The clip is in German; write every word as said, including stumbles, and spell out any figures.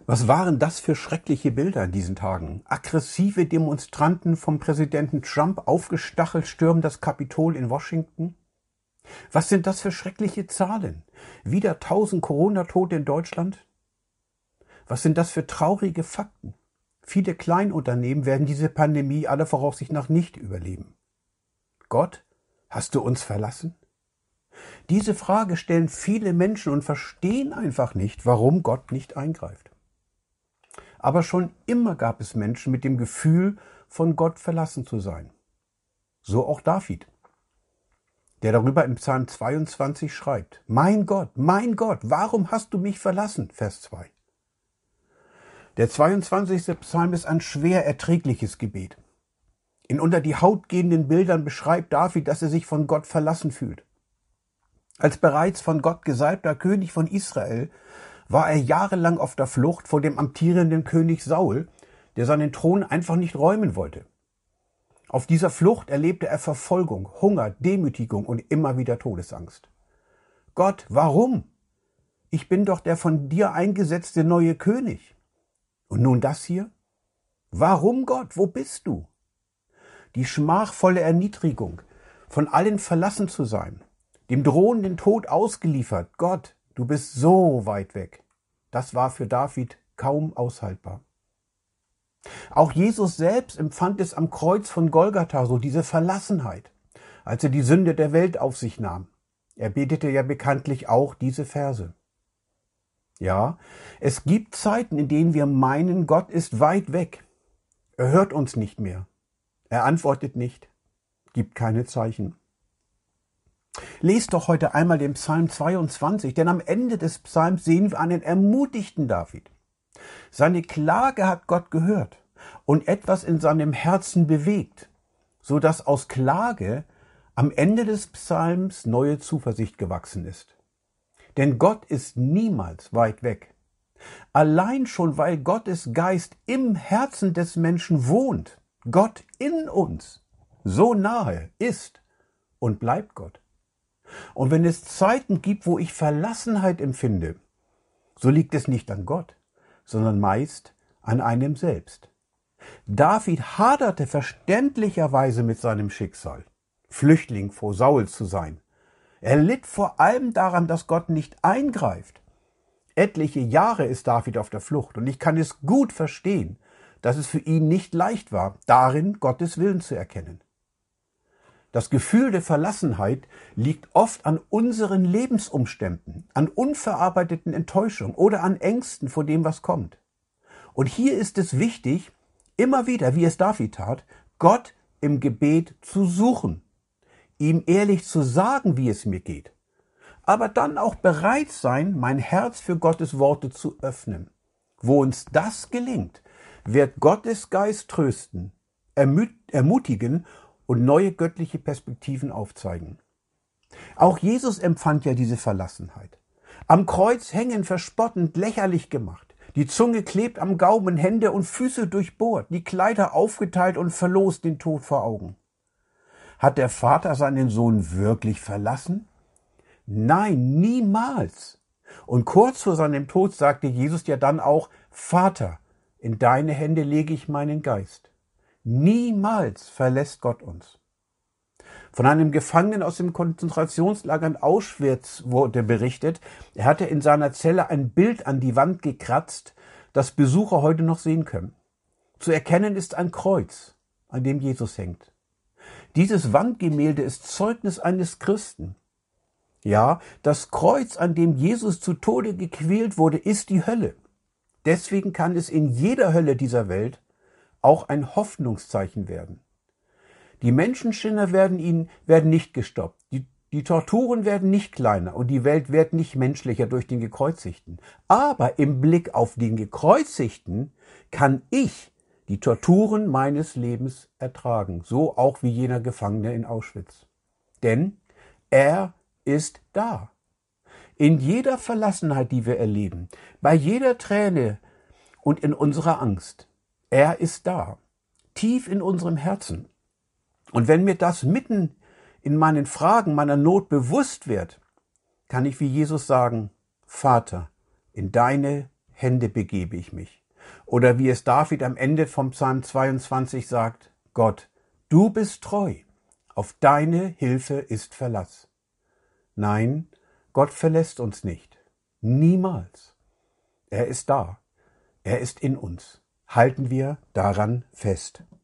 Was waren das für schreckliche Bilder in diesen Tagen? Aggressive Demonstranten vom Präsidenten Trump aufgestachelt stürmen das Kapitol in Washington? Was sind das für schreckliche Zahlen? Wieder tausend Corona-Tote in Deutschland? Was sind das für traurige Fakten? Viele Kleinunternehmen werden diese Pandemie aller Voraussicht nach nicht überleben. Gott, hast du uns verlassen? Diese Frage stellen viele Menschen und verstehen einfach nicht, warum Gott nicht eingreift. Aber schon immer gab es Menschen mit dem Gefühl, von Gott verlassen zu sein. So auch David, der darüber im Psalm zweiundzwanzig schreibt: Mein Gott, mein Gott, warum hast du mich verlassen? Vers zwei. Der zweiundzwanzigste Psalm ist ein schwer erträgliches Gebet. In unter die Haut gehenden Bildern beschreibt David, dass er sich von Gott verlassen fühlt. Als bereits von Gott gesalbter König von Israel war er jahrelang auf der Flucht vor dem amtierenden König Saul, der seinen Thron einfach nicht räumen wollte. Auf dieser Flucht erlebte er Verfolgung, Hunger, Demütigung und immer wieder Todesangst. Gott, warum? Ich bin doch der von dir eingesetzte neue König. Und nun das hier? Warum, Gott? Wo bist du? Die schmachvolle Erniedrigung, von allen verlassen zu sein, dem drohenden Tod ausgeliefert. Gott, du bist so weit weg. Das war für David kaum aushaltbar. Auch Jesus selbst empfand es am Kreuz von Golgatha so, diese Verlassenheit, als er die Sünde der Welt auf sich nahm. Er betete ja bekanntlich auch diese Verse. Ja, es gibt Zeiten, in denen wir meinen, Gott ist weit weg. Er hört uns nicht mehr. Er antwortet nicht, gibt keine Zeichen. Lest doch heute einmal den Psalm zweiundzwanzig, denn am Ende des Psalms sehen wir einen ermutigten David. Seine Klage hat Gott gehört und etwas in seinem Herzen bewegt, so dass aus Klage am Ende des Psalms neue Zuversicht gewachsen ist. Denn Gott ist niemals weit weg. Allein schon, weil Gottes Geist im Herzen des Menschen wohnt, Gott in uns, so nahe ist und bleibt Gott. Und wenn es Zeiten gibt, wo ich Verlassenheit empfinde, so liegt es nicht an Gott, sondern meist an einem selbst. David haderte verständlicherweise mit seinem Schicksal, Flüchtling vor Saul zu sein. Er litt vor allem daran, dass Gott nicht eingreift. Etliche Jahre ist David auf der Flucht und ich kann es gut verstehen, dass es für ihn nicht leicht war, darin Gottes Willen zu erkennen. Das Gefühl der Verlassenheit liegt oft an unseren Lebensumständen, an unverarbeiteten Enttäuschungen oder an Ängsten vor dem, was kommt. Und hier ist es wichtig, immer wieder, wie es David tat, Gott im Gebet zu suchen, ihm ehrlich zu sagen, wie es mir geht, aber dann auch bereit sein, mein Herz für Gottes Worte zu öffnen. Wo uns das gelingt, wird Gottes Geist trösten, ermutigen und neue göttliche Perspektiven aufzeigen. Auch Jesus empfand ja diese Verlassenheit. Am Kreuz hängen, verspottend, lächerlich gemacht. Die Zunge klebt am Gaumen, Hände und Füße durchbohrt, die Kleider aufgeteilt und verlost, den Tod vor Augen. Hat der Vater seinen Sohn wirklich verlassen? Nein, niemals. Und kurz vor seinem Tod sagte Jesus ja dann auch: Vater, in deine Hände lege ich meinen Geist. Niemals verlässt Gott uns. Von einem Gefangenen aus dem Konzentrationslager in Auschwitz wurde berichtet, er hatte in seiner Zelle ein Bild an die Wand gekratzt, das Besucher heute noch sehen können. Zu erkennen ist ein Kreuz, an dem Jesus hängt. Dieses Wandgemälde ist Zeugnis eines Christen. Ja, das Kreuz, an dem Jesus zu Tode gequält wurde, ist die Hölle. Deswegen kann es in jeder Hölle dieser Welt auch ein Hoffnungszeichen werden. Die Menschenschinner werden ihn, werden nicht gestoppt. Die, die Torturen werden nicht kleiner und die Welt wird nicht menschlicher durch den Gekreuzigten. Aber im Blick auf den Gekreuzigten kann ich die Torturen meines Lebens ertragen. So auch wie jener Gefangene in Auschwitz. Denn er ist da. In jeder Verlassenheit, die wir erleben, bei jeder Träne und in unserer Angst. Er ist da, tief in unserem Herzen. Und wenn mir das mitten in meinen Fragen, meiner Not bewusst wird, kann ich wie Jesus sagen: Vater, in deine Hände begebe ich mich. Oder wie es David am Ende vom Psalm zweiundzwanzig sagt, Gott, du bist treu, auf deine Hilfe ist Verlass. Nein, Gott verlässt uns nicht. Niemals. Er ist da. Er ist in uns. Halten wir daran fest.